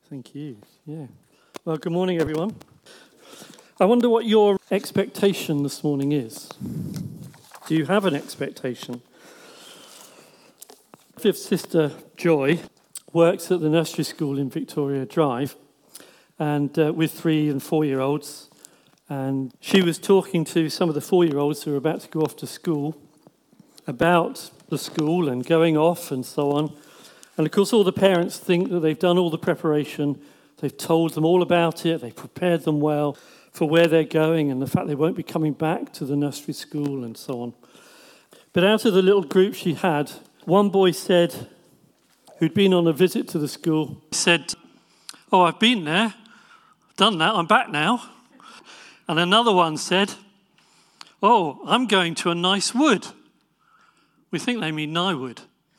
Thank you. Yeah. Well, good morning, everyone. I wonder what your expectation this morning is. Do you have an expectation? Fifth sister Joy works at the nursery school in Victoria Drive, and with 3 and 4-year-olds. And she was talking to some of the 4-year-olds who are about to go off to school about the school and going off and so on. And of course, all the parents think that they've done all the preparation. They've told them all about it. They've prepared them well for where they're going and the fact they won't be coming back to the nursery school and so on. But out of the little group she had, one boy said, who'd been on a visit to the school, said, "Oh, I've been there, I've done that, I'm back now." And another one said, "Oh, I'm going to a nice wood." We think they mean Nywood.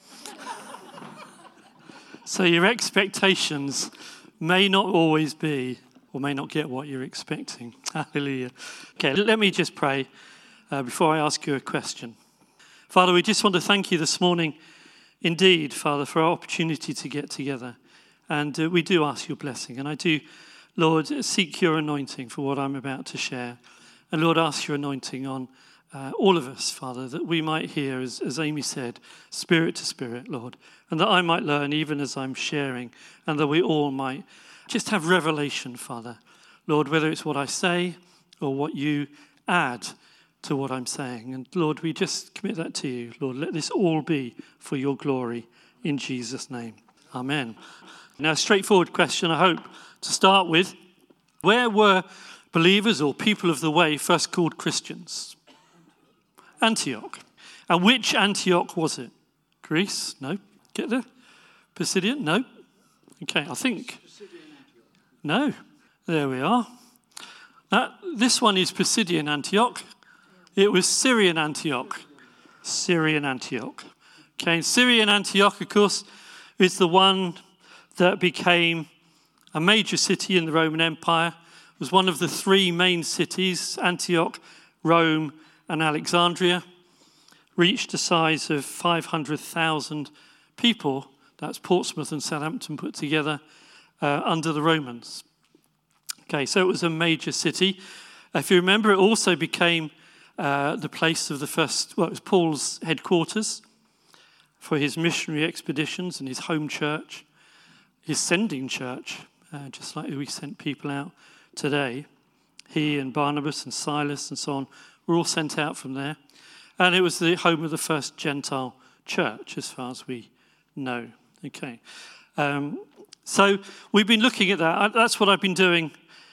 So your expectations may not always be, or may not get what you're expecting. Hallelujah. Okay, let me just pray before I ask you a question. Father, we just want to thank you this morning, indeed, Father, for our opportunity to get together. And we do ask your blessing. And I do, Lord, seek your anointing for what I'm about to share. And Lord, ask your anointing on all of us, Father, that we might hear, as Amy said, spirit to spirit, Lord, and that I might learn even as I'm sharing, and that we all might just have revelation, Father, Lord, whether it's what I say or what you add to what I'm saying. And Lord, we just commit that to you. Lord, let this all be for your glory in Jesus' name. Amen. Now, a straightforward question, I hope, to start with. Where were believers or people of the way first called Christians? Antioch. And which Antioch was it? Greece? No. Get there? Pisidian? No. Okay, I think. No. There we are. This one is Pisidian Antioch. It was Syrian Antioch. Syrian Antioch. Okay, Syrian Antioch, of course, is the one that became a major city in the Roman Empire. It was one of the 3 main cities, Antioch, Rome, and Alexandria. Reached a size of 500,000 people. That's Portsmouth and Southampton put together under the Romans. Okay, so it was a major city. If you remember, it also became the place of the first, it was Paul's headquarters for his missionary expeditions and his home church, his sending church, just like we sent people out today. He and Barnabas and Silas and so on were all sent out from there. And it was the home of the first Gentile church, as far as we know. Okay. So we've been looking at that. That's what I've been doing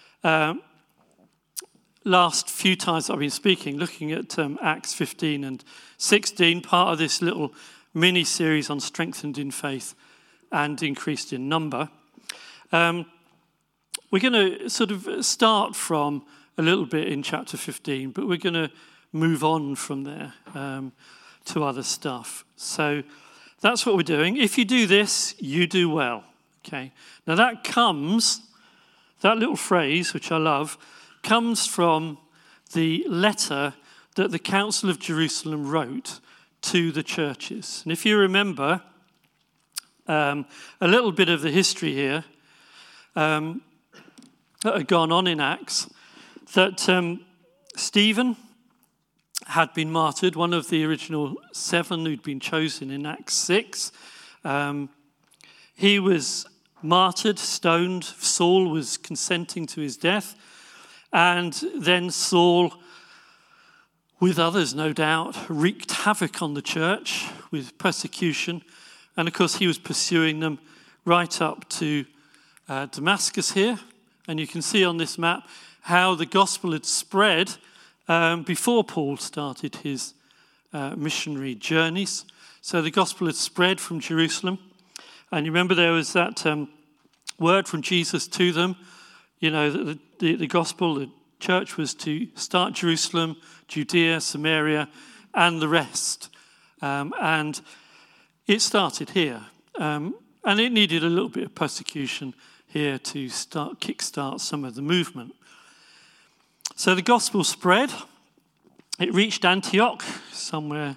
last few times I've been speaking, looking at Acts 15 and 16, part of this little mini-series on strengthened in faith and increased in number. We're going to sort of start from a little bit in chapter 15, but we're going to move on from there to other stuff. So that's what we're doing. If you do this, you do well. Okay. Now that little phrase, which I love, comes from the letter that the Council of Jerusalem wrote to the churches. And if you remember a little bit of the history here that had gone on in Acts, that Stephen had been martyred, one of the original 7 who'd been chosen in Acts 6. He was martyred, stoned. Saul was consenting to his death. And then Saul, with others no doubt, wreaked havoc on the church with persecution. And of course he was pursuing them right up to Damascus here. And you can see on this map how the gospel had spread before Paul started his missionary journeys. So the gospel had spread from Jerusalem. And you remember there was that word from Jesus to them, you know, that the gospel, the church was to start Jerusalem, Judea, Samaria, and the rest. And it started here. And it needed a little bit of persecution here to kickstart some of the movement. So the gospel spread. It reached Antioch somewhere.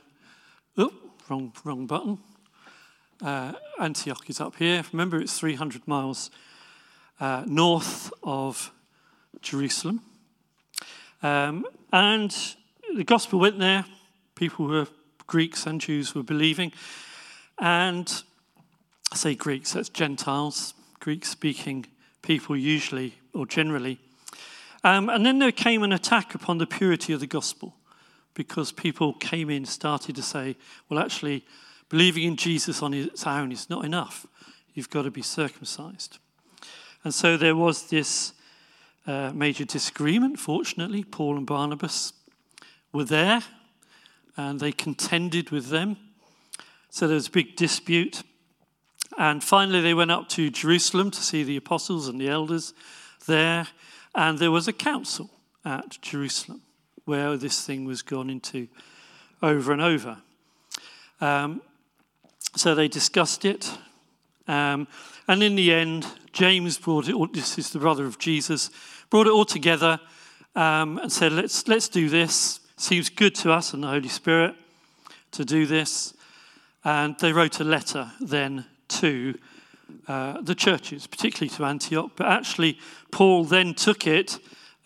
Wrong button. Antioch is up here. Remember, it's 300 miles north of Jerusalem. And the gospel went there. People were Greeks and Jews were believing. And I say Greeks, that's Gentiles, Greek-speaking people usually or generally. And then there came an attack upon the purity of the gospel because people came in, started to say, well, actually, believing in Jesus on its own is not enough. You've got to be circumcised. And so there was this major disagreement. Fortunately, Paul and Barnabas were there, and they contended with them. So there was a big dispute. And finally, they went up to Jerusalem to see the apostles and the elders there. And there was a council at Jerusalem where this thing was gone into over and over. So they discussed it. And in the end, James brought it, this is the brother of Jesus, brought it all together and said, let's do this. Seems good to us and the Holy Spirit to do this. And they wrote a letter then to the churches, particularly to Antioch. But actually, Paul then took it,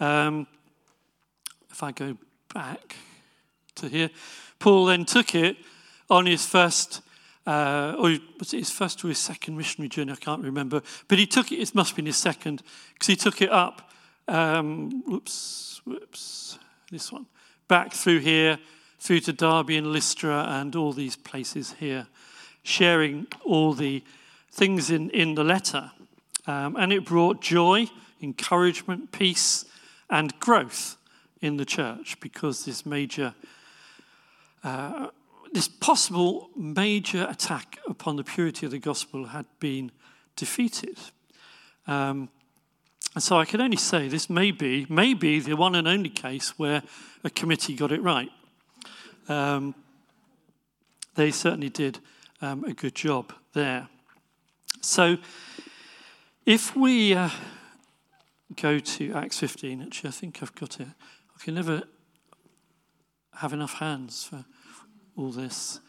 if I go back to here, Paul then took it on his first, or was it his first or his second missionary journey? I can't remember. But he took it, it must have been his second, because he took it up, this one, back through here, through to Derby and Lystra and all these places here, sharing all the things in the letter. And it brought joy, encouragement, peace, and growth in the church because this possible major attack upon the purity of the gospel had been defeated. And so I can only say this may be the one and only case where a committee got it right. They certainly did a good job there. So if we go to Acts 15, actually I think I've got it. I can never have enough hands for all this.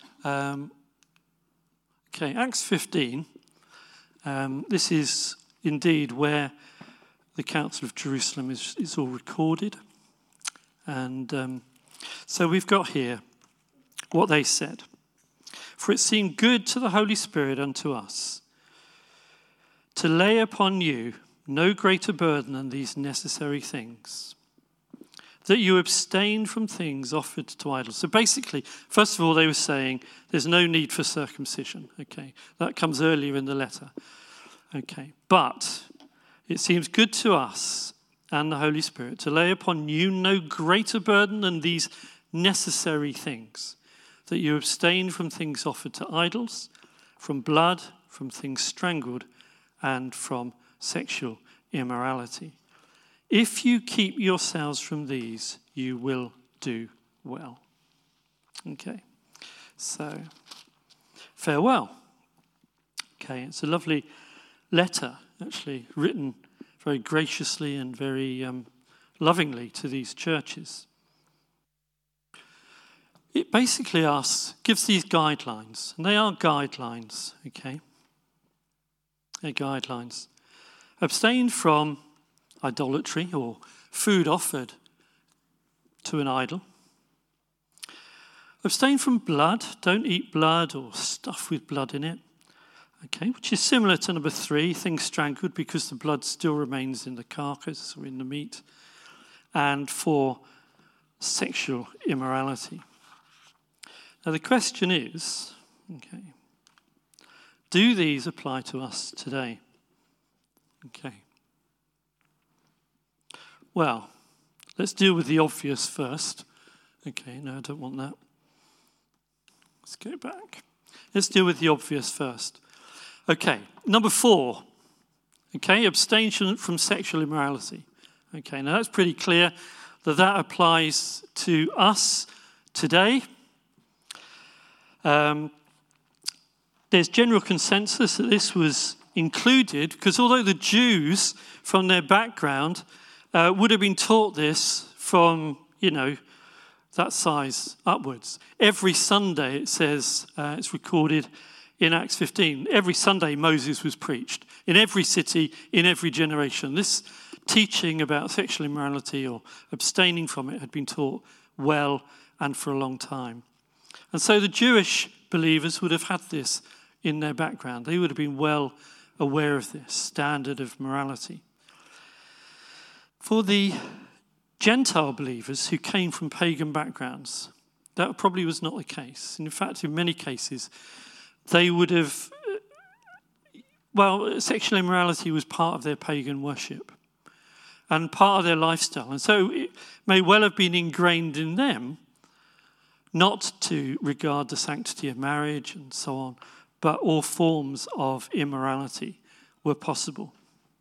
Okay, Acts 15. This is indeed where the Council of Jerusalem is all recorded. And so we've got here what they said. For it seemed good to the Holy Spirit and to us to lay upon you no greater burden than these necessary things, that you abstain from things offered to idols. So basically, first of all, they were saying there's no need for circumcision. Okay, that comes earlier in the letter. Okay, but it seems good to us and the Holy Spirit to lay upon you no greater burden than these necessary things, that you abstain from things offered to idols, from blood, from things strangled, and from sexual immorality. If you keep yourselves from these, you will do well. Okay, so farewell. Okay, it's a lovely letter, actually, written very graciously and very lovingly to these churches. It basically gives these guidelines, and they are guidelines, okay? They're guidelines. Abstain from idolatry or food offered to an idol. Abstain from blood. Don't eat blood or stuff with blood in it. Okay, which is similar to number 3, things strangled because the blood still remains in the carcass or in the meat. And for sexual immorality. Now the question is, okay, do these apply to us today? Okay. Well, let's deal with the obvious first. Okay, no, I don't want that. Let's go back. Let's deal with the obvious first. Okay, number 4. Okay, abstention from sexual immorality. Okay, now that's pretty clear that applies to us today. There's general consensus that this was included because although the Jews, from their background, would have been taught this from, that size upwards. Every Sunday, it says, it's recorded in Acts 15, every Sunday Moses was preached in every city, in every generation. This teaching about sexual immorality or abstaining from it had been taught well and for a long time. And so the Jewish believers would have had this in their background. They would have been well aware of this standard of morality. For the Gentile believers who came from pagan backgrounds, that probably was not the case. In fact, in many cases, they would have, sexual immorality was part of their pagan worship and part of their lifestyle. And so it may well have been ingrained in them not to regard the sanctity of marriage and so on, but all forms of immorality were possible.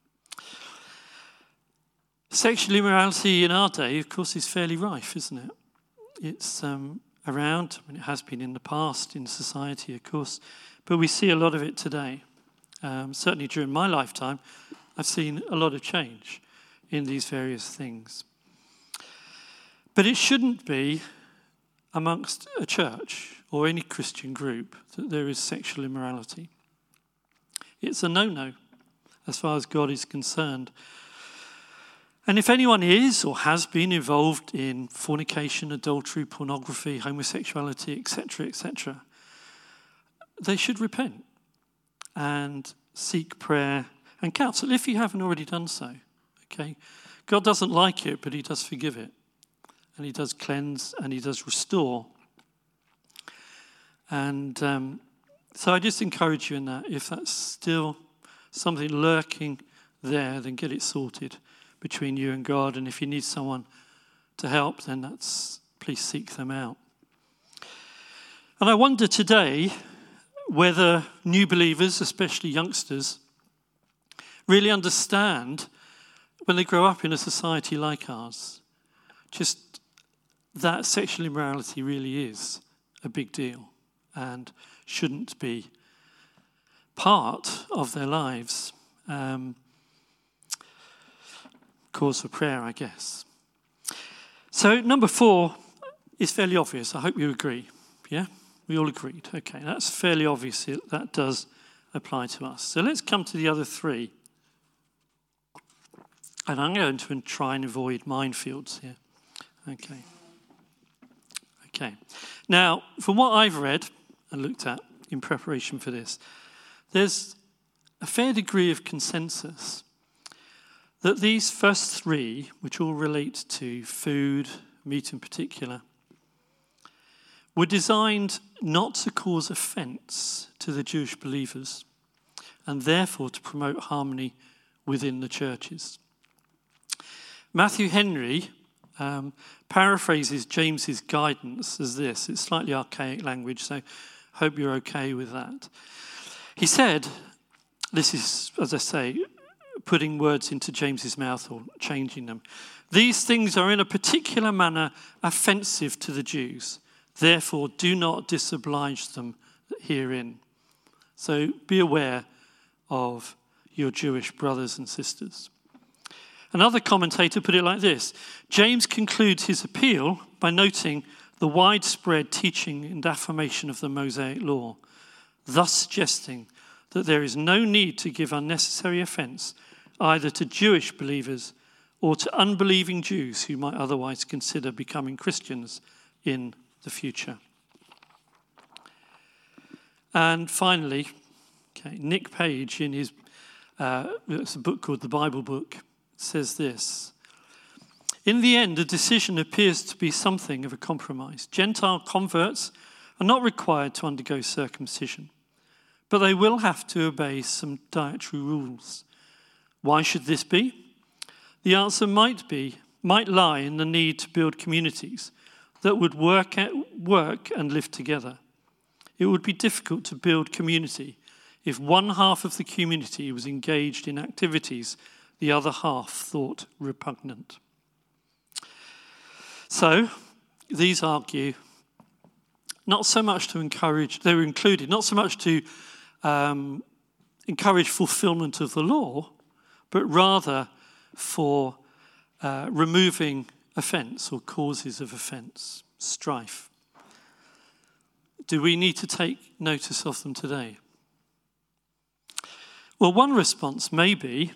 Sexual immorality in our day, of course, is fairly rife, isn't it? It's around, it has been in the past in society, of course, but we see a lot of it today. Certainly during my lifetime, I've seen a lot of change in these various things. But it shouldn't be amongst a church or any Christian group that there is sexual immorality. It's a no-no as far as God is concerned. And if anyone is or has been involved in fornication, adultery, pornography, homosexuality, etc., they should repent and seek prayer and counsel if you haven't already done so. Okay, God doesn't like it, but he does forgive it. And he does cleanse and he does restore. And so I just encourage you in that. If that's still something lurking there, then get it sorted between you and God. And if you need someone to help, then please seek them out. And I wonder today whether new believers, especially youngsters, really understand when they grow up in a society like ours, just that sexual immorality really is a big deal and shouldn't be part of their lives. Cause for prayer, I guess. So number 4 is fairly obvious. I hope you agree. Yeah? We all agreed. Okay, that's fairly obvious. That does apply to us. So let's come to the other 3. And I'm going to try and avoid minefields here. Okay. Now, from what I've read and looked at in preparation for this, there's a fair degree of consensus that these first 3, which all relate to food, meat in particular, were designed not to cause offence to the Jewish believers and therefore to promote harmony within the churches. Matthew Henry paraphrases James's guidance as this. It's slightly archaic language, so hope you're okay with that. He said, this is, as I say, putting words into James's mouth or changing them. These things are in a particular manner offensive to the Jews. Therefore, do not disoblige them herein. So be aware of your Jewish brothers and sisters. Another commentator put it like this. James concludes his appeal by noting the widespread teaching and affirmation of the Mosaic law, thus suggesting that there is no need to give unnecessary offence either to Jewish believers or to unbelieving Jews who might otherwise consider becoming Christians in the future. And finally, Nick Page, in his it's a book called The Bible Book, says this. In the end, the decision appears to be something of a compromise. Gentile converts are not required to undergo circumcision, but they will have to obey some dietary rules. Why should this be? The answer might lie in the need to build communities that would work and live together. It would be difficult to build community if one half of the community was engaged in activities the other half thought repugnant. So, these argue not so much to encourage, they were included, not so much to encourage fulfillment of the law, but rather for removing offence or causes of offence, strife. Do we need to take notice of them today? Well, one response may be,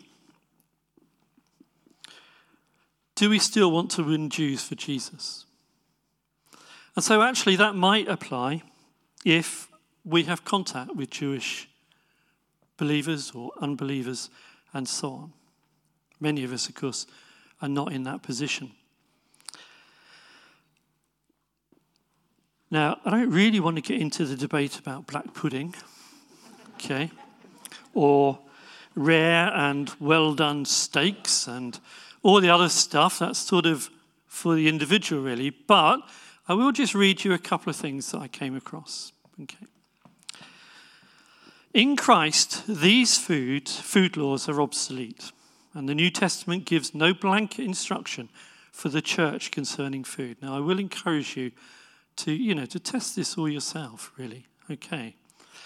do we still want to win Jews for Jesus? And so actually that might apply if we have contact with Jewish believers or unbelievers and so on. Many of us, of course, are not in that position. Now, I don't really want to get into the debate about black pudding, okay, or rare and well-done steaks and all the other stuff. That's sort of for the individual, really. But I will just read you a couple of things that I came across. Okay. In Christ, these food laws are obsolete, and the New Testament gives no blanket instruction for the church concerning food. Now, I will encourage you to test this all yourself, really. Okay.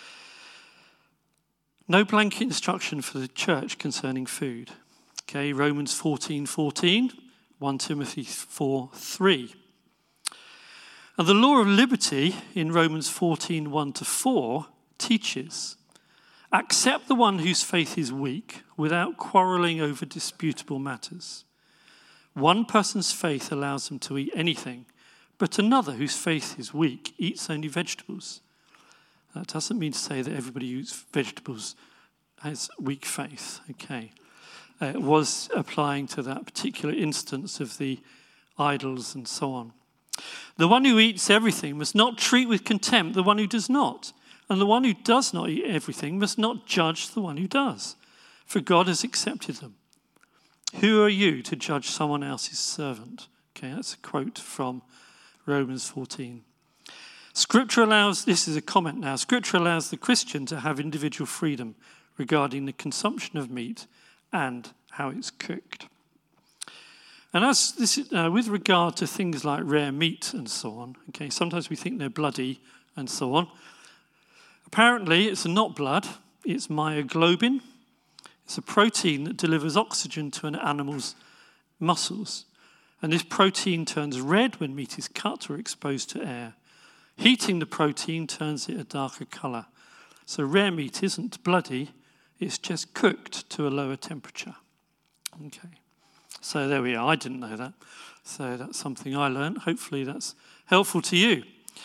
No blanket instruction for the church concerning food. Okay, Romans 14:14, 1 Timothy 4:3. And the law of liberty in Romans 14:1-4 teaches, accept the one whose faith is weak without quarreling over disputable matters. One person's faith allows them to eat anything, but another whose faith is weak eats only vegetables. That doesn't mean to say that everybody who eats vegetables has weak faith, okay. It was applying to that particular instance of the idols and so on. The one who eats everything must not treat with contempt the one who does not, and the one who does not eat everything must not judge the one who does, for God has accepted them. Who are you to judge someone else's servant? Okay, that's a quote from Romans 14. Scripture allows, this is a comment now, Scripture allows the Christian to have individual freedom regarding the consumption of meat and how it's cooked. And as this is, with regard to things like rare meat and so on, okay, sometimes we think they're bloody and so on. Apparently, it's not blood, it's myoglobin. It's a protein that delivers oxygen to an animal's muscles. And this protein turns red when meat is cut or exposed to air. Heating the protein turns it a darker colour. So rare meat isn't bloody, it's just cooked to a lower temperature. Okay, so there we are. I didn't know that. So that's something I learned. Hopefully that's helpful to you.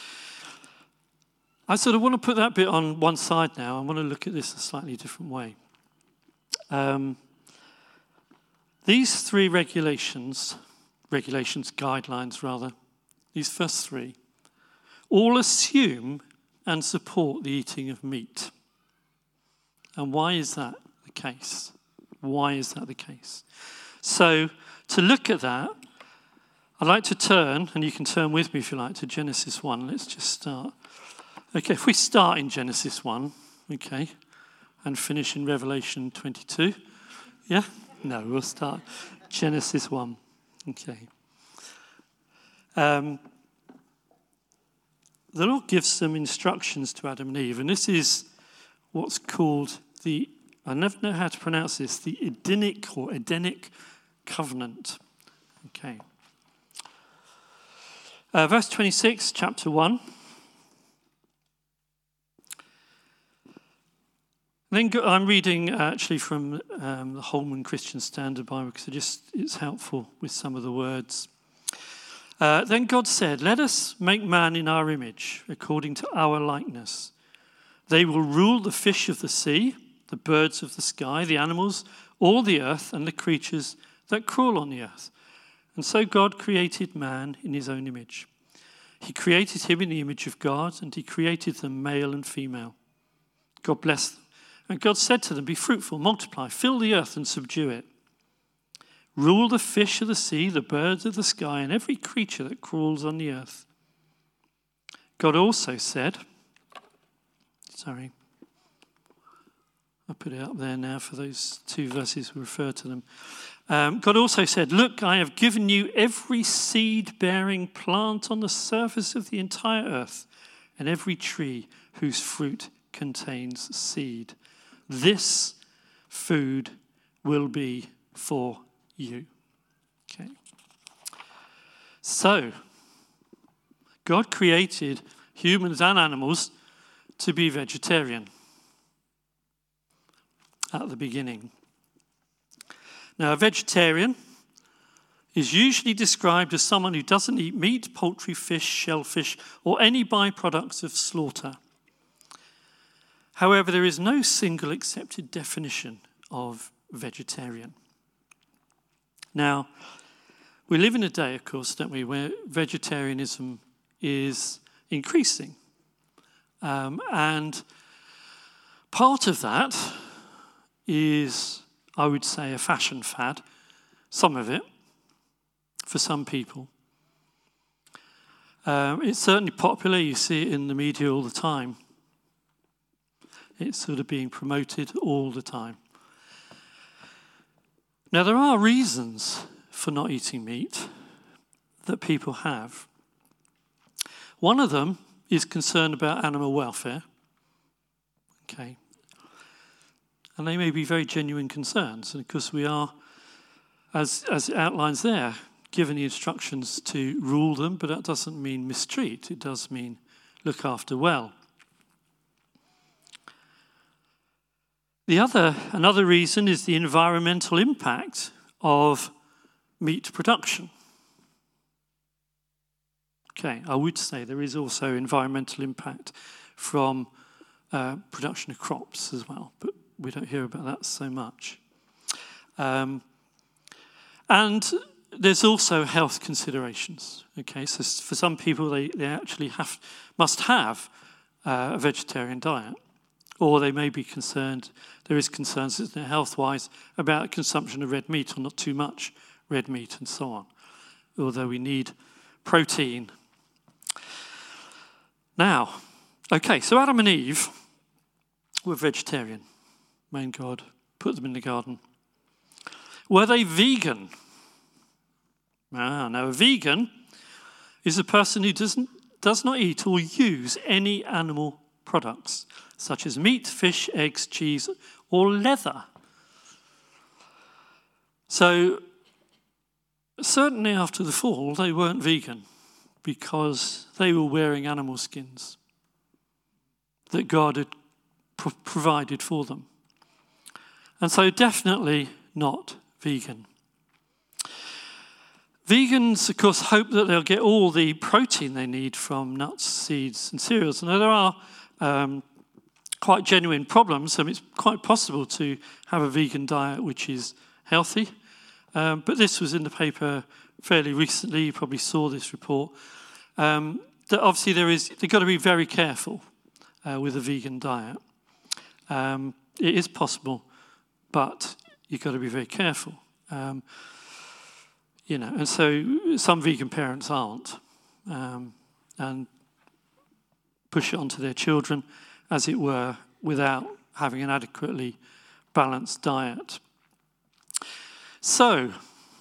I sort of want to put that bit on one side now. I want to look at this a slightly different way. These three guidelines rather, these first three, all assume and support the eating of meat. And why is that the case? Why is that the case? So, to look at that, I'd like to turn, and you can turn with me if you like, to Genesis 1. Let's just start. Okay, if we start in Genesis 1, okay, and finish in Revelation 22, yeah? No, we'll start Genesis 1. Okay. The Lord gives some instructions to Adam and Eve, and this is what's called I never know how to pronounce this, the Edenic covenant. Okay. Verse 26, chapter 1. Then I'm reading actually from the Holman Christian Standard Bible because it's helpful with some of the words. Then God said, let us make man in our image, according to our likeness. They will rule the fish of the sea, the birds of the sky, the animals, all the earth, and the creatures that crawl on the earth. And so God created man in his own image. He created him in the image of God, and he created them male and female. God blessed them. And God said to them, be fruitful, multiply, fill the earth and subdue it. Rule the fish of the sea, the birds of the sky, and every creature that crawls on the earth. God also said, I'll put it up there now for those two verses we refer to them. God also said, look, I have given you every seed-bearing plant on the surface of the entire earth, and every tree whose fruit contains seed. This food will be for you. Okay. So, God created humans and animals to be vegetarian. at the beginning. Now, a vegetarian is usually described as someone who doesn't eat meat, poultry, fish, shellfish, or any byproducts of slaughter. However, there is no single accepted definition of vegetarian. Now, we live in a day, of course, don't we, where vegetarianism is increasing. And part of that is, I would say, a fashion fad. Some of it, for some people. It's certainly popular. You see it in the media all the time. It's sort of being promoted all the time. Now, there are reasons for not eating meat that people have. One of them is concern about animal welfare. Okay. And they may be very genuine concerns. And of course we are, as it outlines there, given the instructions to rule them, but that doesn't mean mistreat. It does mean look after well. Another reason is the environmental impact of meat production. Okay, I would say there is also environmental impact from production of crops as well, but we don't hear about that so much. And there's also health considerations. Okay, so for some people, they actually must have a vegetarian diet, or they may be concerned. There is concerns health-wise about consumption of red meat, or not too much red meat, and so on. Although we need protein. Now, okay, so Adam and Eve were vegetarian. Main God put them in the garden. Were they vegan? Now, a vegan is a person who does not eat or use any animal products, such as meat, fish, eggs, cheese, or leather. So, certainly after the fall, they weren't vegan because they were wearing animal skins that God had provided for them. And so definitely not vegan. Vegans, of course, hope that they'll get all the protein they need from nuts, seeds, and cereals. Now, there are quite genuine problems. It's quite possible to have a vegan diet which is healthy. But this was in the paper fairly recently. You probably saw this report. That obviously they've got to be very careful with a vegan diet. It is possible, but you've got to be very careful. And so some vegan parents aren't, and push it onto their children, as it were, without having an adequately balanced diet. So,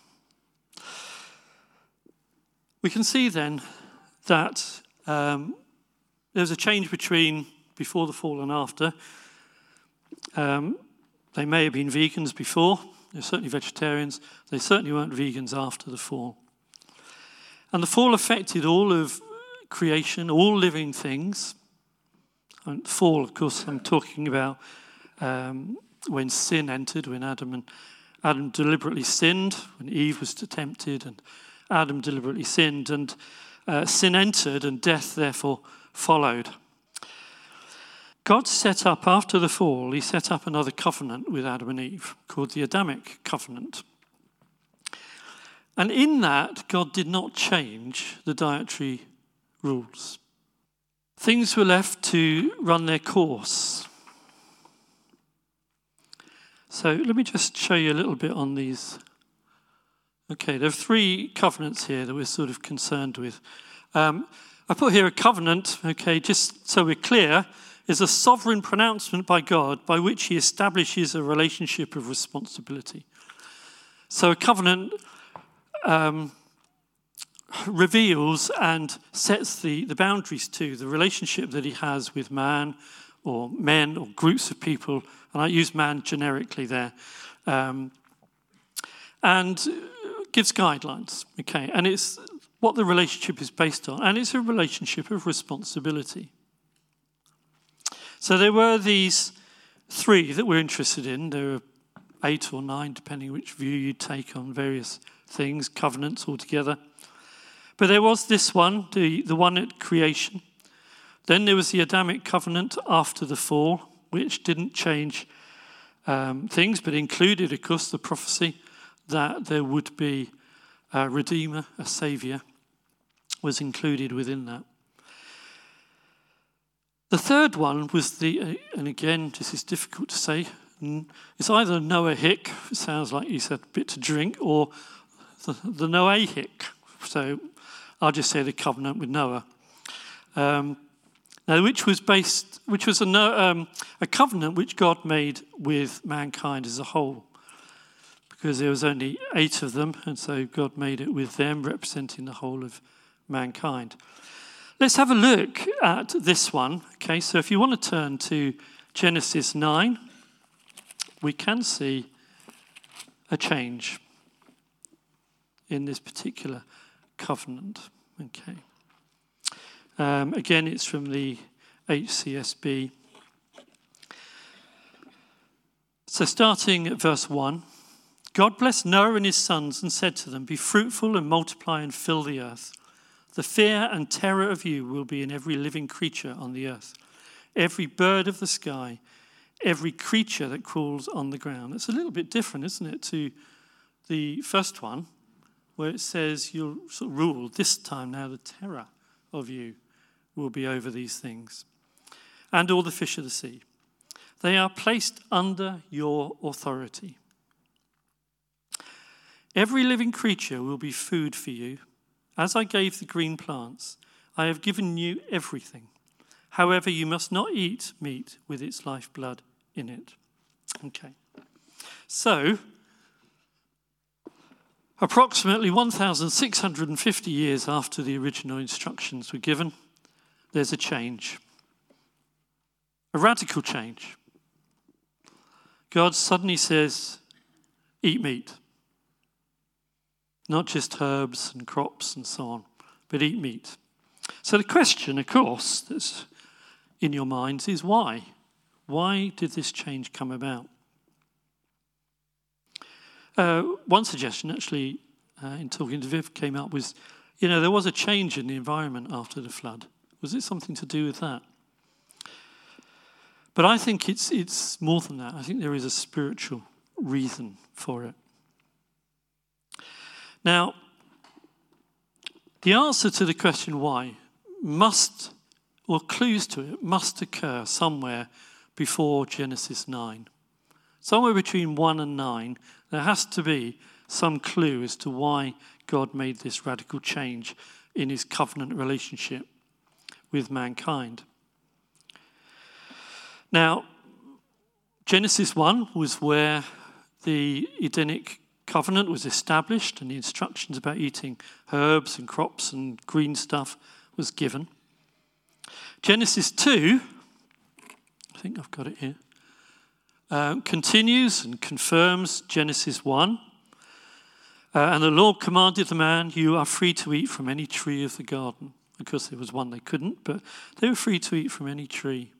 we can see then that there's a change between before the fall and after. They may have been vegans before. They're certainly vegetarians. They certainly weren't vegans after the fall. And the fall affected all of creation, all living things. And fall, of course, I'm talking about when sin entered, when Adam deliberately sinned, when Eve was tempted, and Adam deliberately sinned, and sin entered, and death therefore followed. God set up, after the fall, he set up another covenant with Adam and Eve, called the Adamic covenant. And in that, God did not change the dietary rules. Things were left to run their course. So let me just show you a little bit on these. Okay, there are 3 covenants here that we're sort of concerned with. I put here a covenant, okay, just so we're clear, is a sovereign pronouncement by God by which he establishes a relationship of responsibility. So a covenant reveals and sets the boundaries to the relationship that he has with man or men or groups of people, and I use man generically there, and gives guidelines, okay, and it's what the relationship is based on, and it's a relationship of responsibility. So there were these three that we're interested in. There are 8 or 9, depending which view you take on various things, covenants altogether. But there was this one, the one at creation. Then there was the Adamic covenant after the fall, which didn't change things, but included, of course, the prophecy that there would be a Redeemer, a Saviour, was included within that. The third one was and again, this is difficult to say, it's either Noahic, it sounds like you said a bit to drink, or the Noahic. So I'll just say the covenant with Noah. Now, which was a covenant which God made with mankind as a whole, because there was only 8 of them, and so God made it with them, representing the whole of mankind. Let's have a look at this one. Okay, so if you want to turn to Genesis 9, we can see a change in this particular covenant. Okay. Again, it's from the HCSB. So starting at verse 1, God blessed Noah and his sons and said to them, "Be fruitful and multiply and fill the earth. The fear and terror of you will be in every living creature on the earth, every bird of the sky, every creature that crawls on the ground." It's a little bit different, isn't it, to the first one, where it says you'll sort of rule. This time now the terror of you will be over these things. And all the fish of the sea. They are placed under your authority. Every living creature will be food for you. As I gave the green plants, I have given you everything. However, you must not eat meat with its lifeblood in it. Okay. So, approximately 1,650 years after the original instructions were given, there's a change. A radical change. God suddenly says, eat meat. Not just herbs and crops and so on, but eat meat. So the question, of course, that's in your minds is why? Why did this change come about? One suggestion, actually, in talking to Viv, came up was, there was a change in the environment after the flood. Was it something to do with that? But I think it's more than that. I think there is a spiritual reason for it. Now, the answer to the question why clues to it must occur somewhere before Genesis 9. Somewhere between 1 and 9, there has to be some clue as to why God made this radical change in his covenant relationship with mankind. Now, Genesis 1 was where the Edenic covenant was established and the instructions about eating herbs and crops and green stuff was given. Genesis 2, I think I've got it here, continues and confirms Genesis 1. And the Lord commanded the man, "You are free to eat from any tree of the garden." Of course, there was one they couldn't, but they were free to eat from any tree.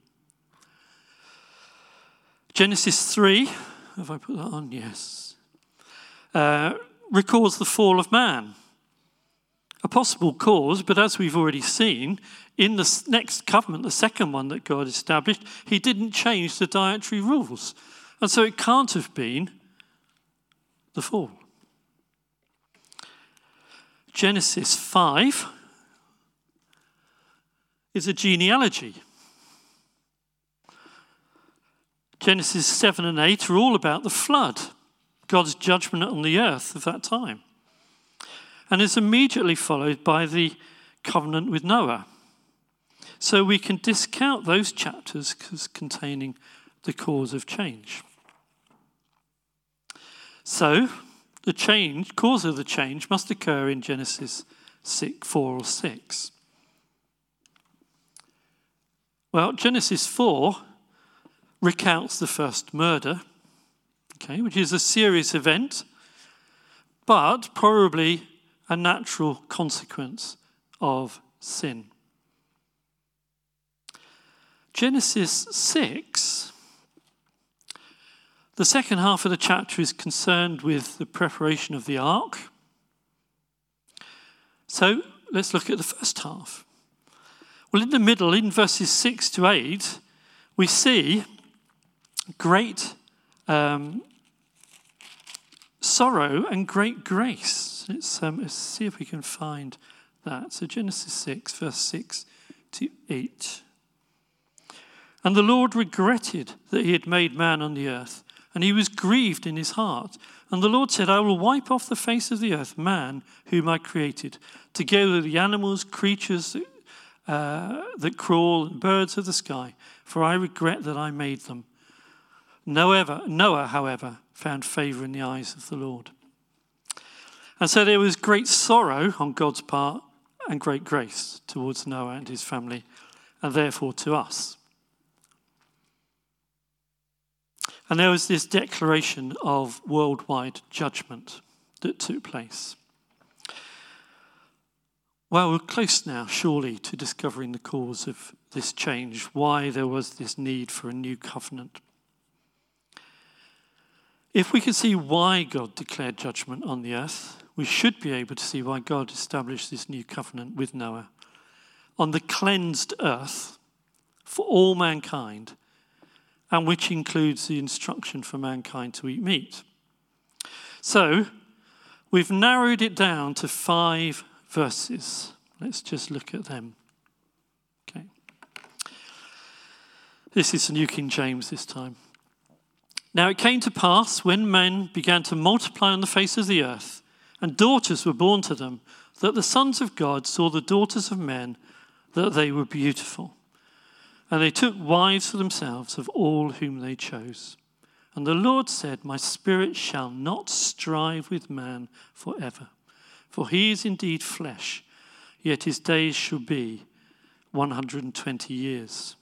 Genesis 3, have I put that on? Yes. Records the fall of man. A possible cause, but as we've already seen, in the next covenant, the second one that God established, he didn't change the dietary rules. And so it can't have been the fall. Genesis 5 is a genealogy. Genesis 7 and 8 are all about the flood, God's judgment on the earth of that time. And it's immediately followed by the covenant with Noah. So we can discount those chapters as containing the cause of change. So the cause of the change must occur in Genesis 4 or 6. Well, Genesis 4 recounts the first murder, which is a serious event, but probably a natural consequence of sin. Genesis 6 The second half of the chapter is concerned with the preparation of the ark. So let's look at the first half. Well, in the middle, in verses 6 to 8, we see great sorrow and great grace. Let's see if we can find that. So Genesis 6, verse 6 to 8. And the Lord regretted that he had made man on the earth, and he was grieved in his heart. And the Lord said, I will wipe off the face of the earth man whom I created, together with the animals, creatures that crawl, and birds of the sky, for I regret that I made them. Noah, however, found favor in the eyes of the Lord. And so there was great sorrow on God's part and great grace towards Noah and his family, and therefore to us. And there was this declaration of worldwide judgment that took place. Well, we're close now, surely, to discovering the cause of this change, why there was this need for a new covenant. If we can see why God declared judgment on the earth, we should be able to see why God established this new covenant with Noah on the cleansed earth for all mankind, and which includes the instruction for mankind to eat meat. So, we've narrowed it down to 5 verses. Let's just look at them. Okay. This is the New King James this time. Now it came to pass, when men began to multiply on the face of the earth, and daughters were born to them, that the sons of God saw the daughters of men, that they were beautiful. And they took wives for themselves of all whom they chose. And the Lord said, my spirit shall not strive with man forever. For he is indeed flesh, yet his days shall be 120 years.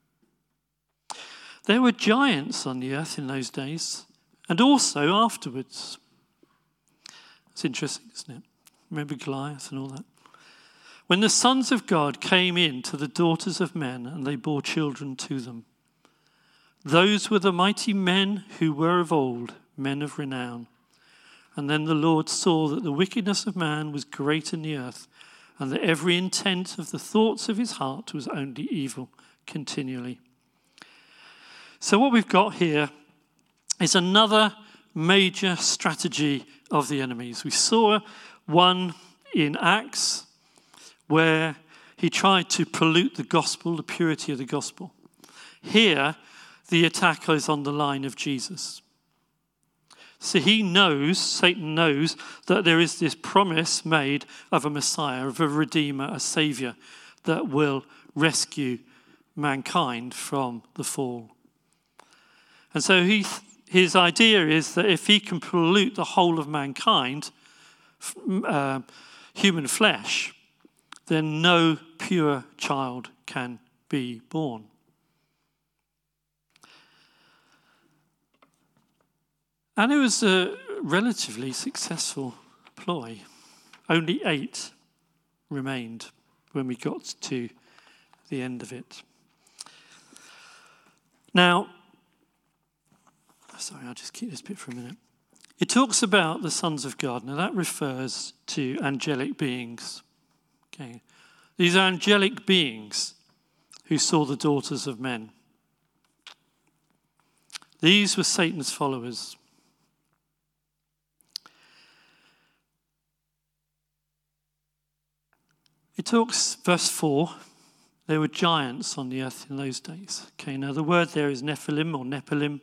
There were giants on the earth in those days, and also afterwards. It's interesting, isn't it? Remember Goliath and all that? When the sons of God came in to the daughters of men, and they bore children to them. Those were the mighty men who were of old, men of renown. And then the Lord saw that the wickedness of man was great in the earth, and that every intent of the thoughts of his heart was only evil continually. So what we've got here is another major strategy of the enemies. We saw one in Acts where he tried to pollute the gospel, the purity of the gospel. Here, the attack is on the line of Jesus. So Satan knows that there is this promise made of a Messiah, of a Redeemer, a Saviour that will rescue mankind from the fall. And so his idea is that if he can pollute the whole of mankind, human flesh, then no pure child can be born. And it was a relatively successful ploy. Only 8 remained when we got to the end of it. Now, sorry, I'll just keep this bit for a minute. It talks about the sons of God. Now that refers to angelic beings. Okay. These are angelic beings who saw the daughters of men. These were Satan's followers. It talks, verse 4, there were giants on the earth in those days. Okay, now the word there is Nephilim or Nepilim.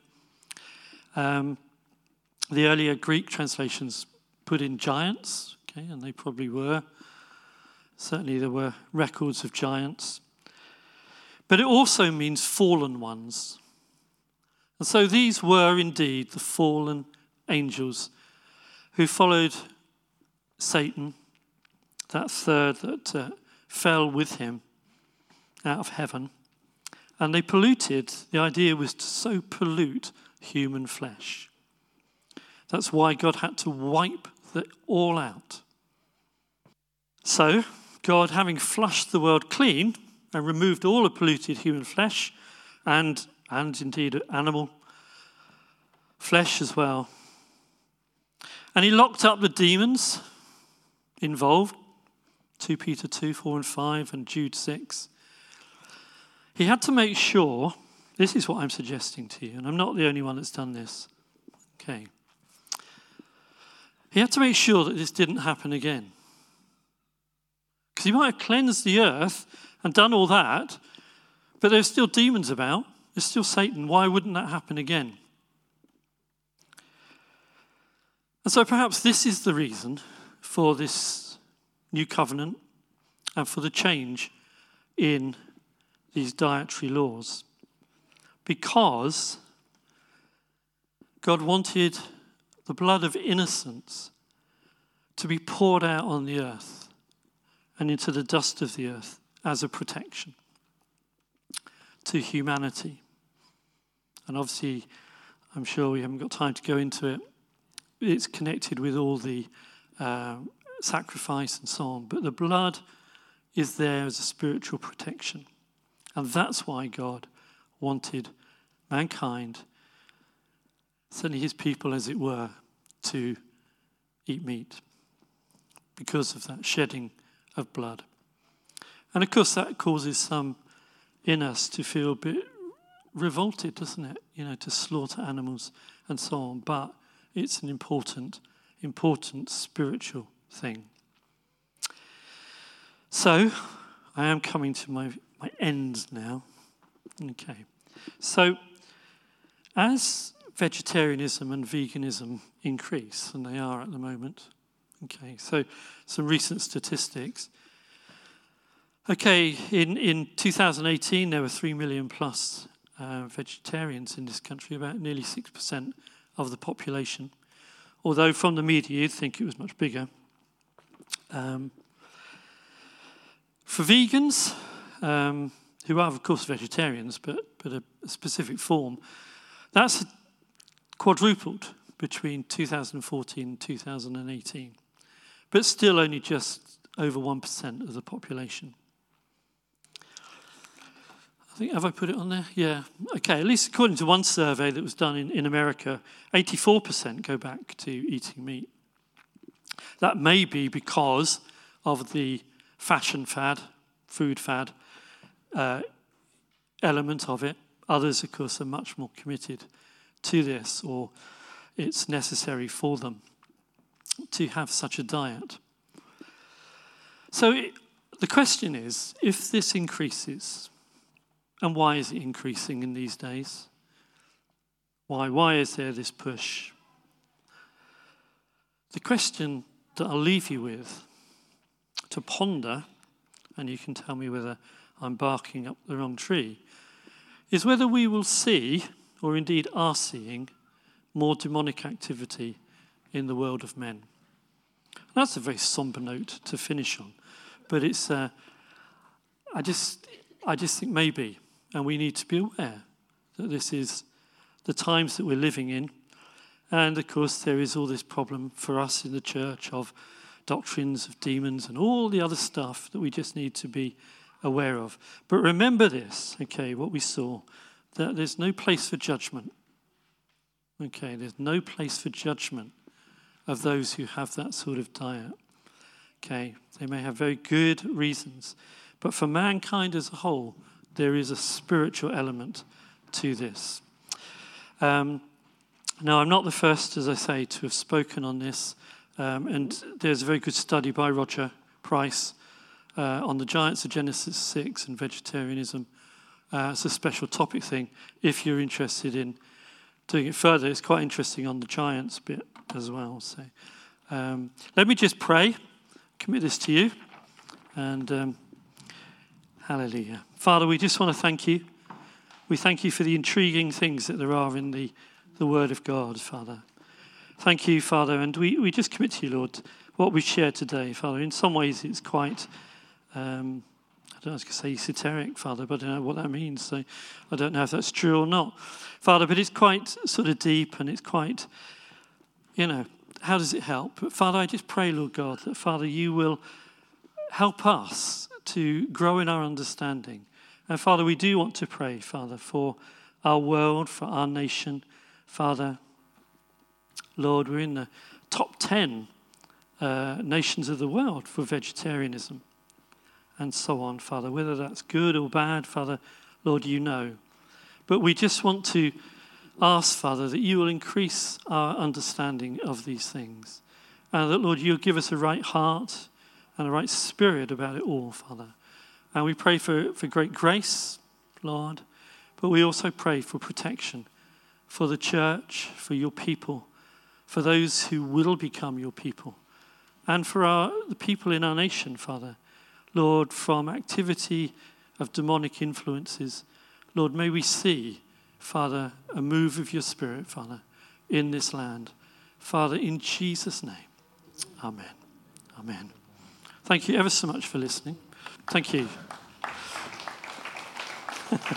The earlier Greek translations put in giants, okay, and they probably were. Certainly there were records of giants. But it also means fallen ones. And so these were indeed the fallen angels who followed Satan, that third that fell with him out of heaven. And they polluted, the idea was to so pollute human flesh. That's why God had to wipe it all out. So, God, having flushed the world clean and removed all the polluted human flesh and indeed animal flesh as well. And he locked up the demons involved, 2 Peter 2, 4 and 5 and Jude 6. He had to make sure, this is what I'm suggesting to you, and I'm not the only one that's done this. Okay. He had to make sure that this didn't happen again. Because he might have cleansed the earth and done all that, but there's still demons about. There's still Satan. Why wouldn't that happen again? And so perhaps this is the reason for this new covenant and for the change in these dietary laws. Because God wanted the blood of innocents to be poured out on the earth and into the dust of the earth as a protection to humanity. And obviously, I'm sure we haven't got time to go into it. It's connected with all the sacrifice and so on. But the blood is there as a spiritual protection. And that's why God wanted mankind, certainly his people as it were, to eat meat because of that shedding of blood. And of course that causes some in us to feel a bit revolted, doesn't it? To slaughter animals and so on. But it's an important spiritual thing. So, I am coming to my end now. Okay. So, as vegetarianism and veganism increase, and they are at the moment, okay, so some recent statistics. Okay, in 2018, there were 3 million plus vegetarians in this country, about nearly 6% of the population. Although from the media, you'd think it was much bigger. For vegans, who are, of course, vegetarians, but a specific form, that's quadrupled between 2014 and 2018. But still only just over 1% of the population. Have I put it on there? Yeah. Okay, at least according to one survey that was done in America, 84% go back to eating meat. That may be because of the fashion fad, food fad element of it. Others, of course, are much more committed to this, or it's necessary for them to have such a diet. So the question is, if this increases, and why is it increasing in these days? Why is there this push? The question that I'll leave you with to ponder, and you can tell me whether I'm barking up the wrong tree, is whether we will see, or indeed are seeing, more demonic activity in the world of men. That's a very somber note to finish on, but it's. I just think maybe. And we need to be aware that this is the times that we're living in. And of course, there is all this problem for us in the church of doctrines of demons and all the other stuff that we just need to be aware of. But remember this, okay, what we saw, that there's no place for judgment. Okay, there's no place for judgment of those who have that sort of diet. Okay, they may have very good reasons. But for mankind as a whole, there is a spiritual element to this. Now, I'm not the first, as I say, to have spoken on this. And there's a very good study by Roger Price on the giants of Genesis 6 and vegetarianism. It's a special topic thing. If you're interested in doing it further, it's quite interesting on the giants bit as well. So let me just pray, commit this to you, and hallelujah. Father, we just want to thank you. We thank you for the intriguing things that there are in the Word of God, Father. Thank you, Father, and we just commit to you, Lord, what we've shared today, Father. In some ways it's quite, I don't know, I was going to say esoteric, Father, but I don't know what that means, so I don't know if that's true or not. Father, but it's quite sort of deep, and it's quite, how does it help? But Father, I just pray, Lord God, that, Father, you will help us to grow in our understanding. And Father, we do want to pray, Father, for our world, for our nation, Father, Lord, we're in the top 10 nations of the world for vegetarianism and so on, Father. Whether that's good or bad, Father, Lord, you know. But we just want to ask, Father, that you will increase our understanding of these things. And that, Lord, you'll give us a right heart and a right spirit about it all, Father. And we pray for great grace, Lord. But we also pray for protection for the church, for your people, for those who will become your people, and for the people in our nation, Father. Lord, from activity of demonic influences, Lord, may we see, Father, a move of your Spirit, Father, in this land. Father, in Jesus' name, amen. Amen. Thank you ever so much for listening. Thank you.